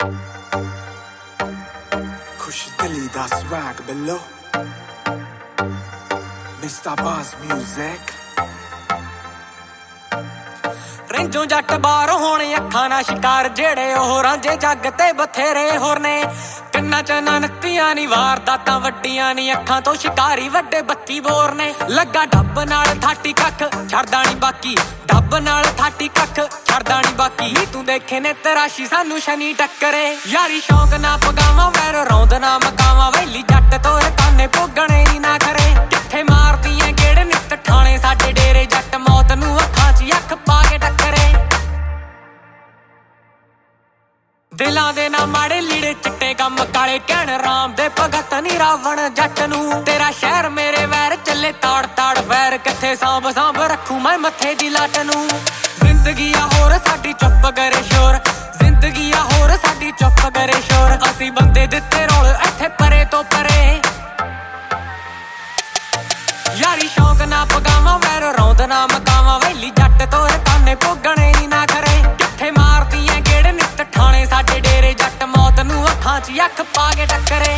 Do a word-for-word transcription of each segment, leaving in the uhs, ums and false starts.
खुश दिली दा swag below Mister Buzz Music ਰਿੰਜੋਂ ਜੱਟ ਬਾਹਰ ਹੋਣ ਅੱਖਾਂ ਨਾ ਸ਼ਿਕਾਰ ਜਿਹੜੇ ਉਹ ਰਾਂਝੇ ਜੱਗ ਤੇ ਬਥੇਰੇ ਹੋਰ ਨੇ ਕੰਨਾਂ ਚ ਨਨਕੀਆਂ ਨੀ ਵਾਰਦਾਤਾਂ ਵੱਡੀਆਂ ਨੀ ਅੱਖਾਂ ਤੋਂ ਸ਼ਿਕਾਰੀ ਵੱਡੇ ਬੱਤੀ ਬੋਰ ਨੇ ਲੱਗਾ ਡੱਬ ਨਾਲ ਥਾਟੀ ਕੱਖ ਛੱਡਦਾ ਨੀ ਬਾਕੀ ਡੱਬ ਨਾਲ ਥਾਟੀ ਕੱਖ ਛੱਡਦਾ ਨੀ ਬਾਕੀ ਨੀ ਤੂੰ ਦੇਖੇ ਨੇ ਤਰਾਸ਼ੀ ਸਾਨੂੰ ਸ਼ਨੀ ਟੱਕਰੇ ਯਾਰੀ ਸ਼ੌਂਕ ਨਾ ਪਗਾਵਾਂ ਵੈਰ ਰੌਂਦ ਨਾ ਮਕਾਵਾਂ ਵੈਲੀ ਜੱਟ ਤੋਰ ਤਾਨੇ ਭੋਗਣੇ ਨੀ ਨਾ ਕਰੇ ਕਿੱਥੇ ਮਾਰਦੀਆਂ ਕਿਹੜੇ ਨਿੱਤ ਠਾਣੇ ਸਾਡੇ ਡੇਰੇ ਜੱਟ ਮੌਤ ਨੂੰ ਅੱਖਾਂ 'ਚ ਅੱਖ ਪਾ ਕੇ ਟੱਕਰੇ ਦਿਲਾਂ ਦੇ ਨਾ ਮਾੜੇ ਲੀੜੇ ਚਿੱਟੇ ਕੰਮ ਕਾਲੇ ਕਹਿਣ ਰਾਮ ਦੇ ਭਗਤ ਨੀ ਰਾਵਣ ਜੱਟ ਨੂੰ ਤੇਰਾ ਸ਼ਹਿਰ ਮੇਰੇ ਵੈਰ ਚੱਲੇ ਤਾੜ ਤਾੜ ਵੈਰ ਕਿੱਥੇ ਸਾਂਭ ਸਾਂਭ ਰੱਖੂ ਮੈਂ ਮੱਥੇ ਦੀ ਲੱਟ ਨੂੰ ਜ਼ਿੰਦਗੀ ਆ ਹੋਰ ਸਾਡੀ ਚੁੱਪ ਕਰੇ ਸ਼ੋਰ ਜ਼ਿੰਦਗੀ ਆ ਹੋਰ ਸਾਡੀ ਚੁੱਪ ਕਰੇ ਸ਼ੋਰ ਅਸੀਂ ਬੰਦੇ ਦਿੱਤੇ ਰੋਲ ਇੱਥੇ ਪਰੇ ਤੋਂ ਪਰੇ ਯਾਰੀ ਸ਼ੌਂਕ ਨਾ ਪਗਾਵਾਂ ਵੈਰ ਰੌਂਦ ਨਾ ਮਕਾਵਾਂ ਵੈਲੀ ਜੱਟ ਤੋਰ ਤਾਨੇ ਭੋਗਣੇ ਨੀ ਨਾ ਕਰੇ ਕਿੱਥੇ ਮਾਰਦੀਆਂ ਕਿਹੜੇ ਨਿੱਤ ਠਾਣੇ ਸਾਡੇ ਡੇਰੇ ਜੱਟ ਮੌਤ ਨੂੰ ਅੱਖਾਂ 'ਚ ਅੱਖ ਪਾ ਕੇ ਟੱਕਰੇ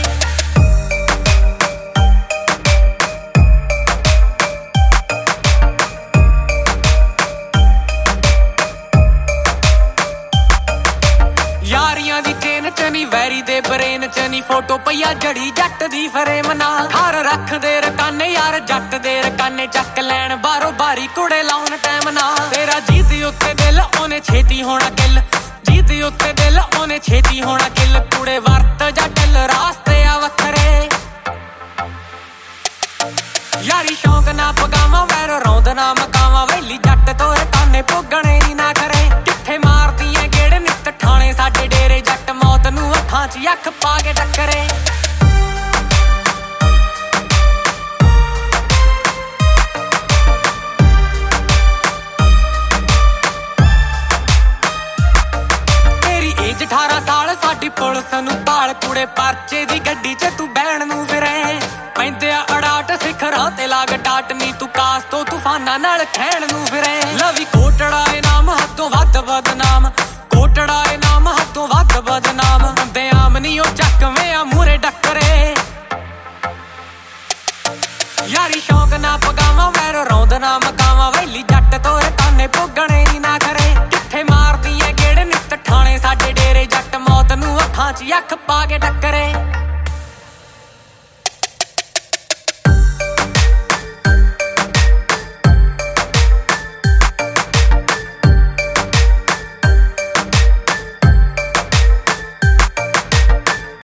ਯਾਰੀਆਂ ਦੀ ਚੇਨ 'ਚ ਨੀ ਵੈਰੀ ਦੇ ਬਰੇਨ 'ਚ ਨੀ ਫੋਟੋ ਪਈਆ ਜੜੀ ਜੱਟ ਦੀ ਫਰੇਮ ਨਾ ਘਰ ਰੱਖਦੇ ਰਕਾਨੇ ਯਾਰ ਜੱਟ ਦੇ ਰਕਾਨੇ ਚੱਕ ਲੈਣ ਬਾਰੋ ਬਾਰੀ ਕੁੜੇ ਲਾਉਣ ਟਾਈਮ ਨਾ ਤੇਰਾ ਜੀਤ ਉੱਤੇ ਦਿਲ ਉਹਨੇ ਛੇਤੀ ਹੋਣਾ ਕਿੱਲ ਜੀਤ ਉੱਤੇ ਦਿਲ ਉਹਨੇ ਛੇਤੀ ਹੋਣਾ ਕਿੱਲ ਕੁੜੇ ਵਰਤ ਜਾਂ ਢਿੱਲ ਰਾਸਤੇ ਆ ਵੱਖਰੇ ਯਾਰੀ ਸ਼ੌਂਕ ਨਾ ਪਗਾਵਾਂ ਵੈਰ ਰੌਂਦ ਨਾ ਮਕਾਵਾਂ ਵੈਲੀ ਜੱਟ ਤੋਰ ਤਾਨੇ ਭੋਗਣੇ ਨੀ ਨਾ ਕਰੇ ਕਿੱਥੇ ਮਾਰਦੀਆਂ ਕਿਹੜੇ ਨਿੱਤ ਠਾਣੇ ਸਾਡੇ ਡੇਰੇ ਜੱਟ ਮੌਤ ਨੂੰ ਅੱਖਾਂ 'ਚ ਅੱਖ ਪਾ ਕੇ ਟੱਕਰੇ ਅਠਾਰਾਂ ਸਾਲ ਸਾਡੀ ਪੁਲਿਸ ਨੂੰ ਭਾਲ ਕੁੜੇ ਪਰਚੇ ਦੀ ਗੱਡੀ 'ਚ ਤੂੰ ਬਹਿਣ ਨੂੰ ਫਿਰੇ ਪੈਂਦੇ ਆ ਅੜਾਟ ਸਿਖਰਾਂ ਤੇ ਲਾਗ ਟਾਟ ਨੀ ਤੂੰ ਕਾਸ ਤੋਂ ਤੂਫਾਨਾਂ ਨਾਲ ਖੈਣ ਨੂੰ ਫਿਰੇ ਲਵੀ ਕੋਟੜਾ ਏ ਨਾਮ ਹੱਥੋਂ ਵੱਧ ਬਦਨਾਮ ਕੋਟੜਾ ਏ ਨਾਮ ਹੱਥੋਂ ਵੱਧ ਬਦਨਾਮ ਬੰਦੇ ਆਮ ਨੀ ਉਹ ਚੱਕਵੇਂ ਆ ਮੂਰੇ ਡੱਕਰੇ ਯਾਰੀ ਸ਼ੌਂਕ ਨਾ ਪਗਾਵਾਂ ਵੈਰ ਰੌਂਦ ਨਾ ਮਕਾਵਾਂ ਵੈਲੀ ਜੱਟ ਤੋਰ ਤਾਨੇ ਭੋਗਣੇ ਨੀ ਨਾ ਕਰੇ ਕਿੱਥੇ ਮਾਰਦੀਆਂ ਕਿਹੜੇ ਨਿੱਤ ਠਾਣੇ ਸਾਡੇ ਡੇਰੇ ਜੱਟ ਮੌਤ ਨੂੰ ਅੱਖਾਂ 'ਚ ਅੱਖ ਪਾ ਕੇ ਟੱਕਰੇ